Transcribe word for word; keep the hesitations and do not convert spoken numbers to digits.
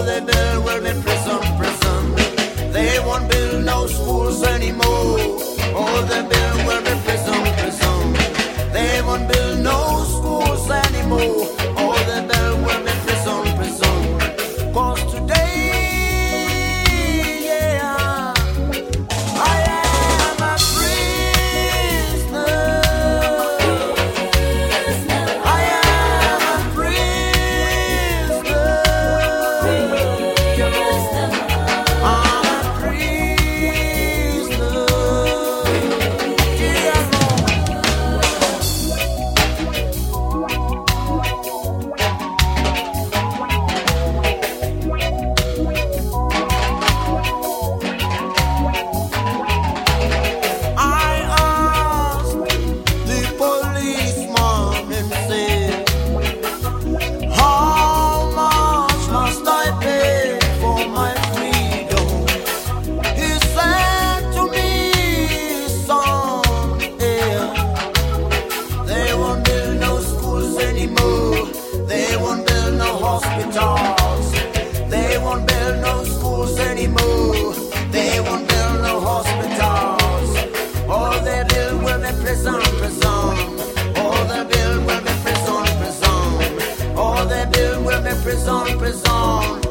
they build will be prison, prison. They won't build no schools anymore. All they build will be prison, prison. They won't build no schools anymore. All they build will be prison, prison. 'Cause today, yeah, I am a prisoner. I am a prisoner. I'm a prisoner. Yeah, I asked the policeman and said, how much must I pay for my freedom? He said to me, son, yeah, they won't build no schools anymore. They won't build no hospitals. They won't build no schools anymore. They won't build no hospitals. All they build will be prison, prison. All they build will be prison, prison. All they build will be prison, prison.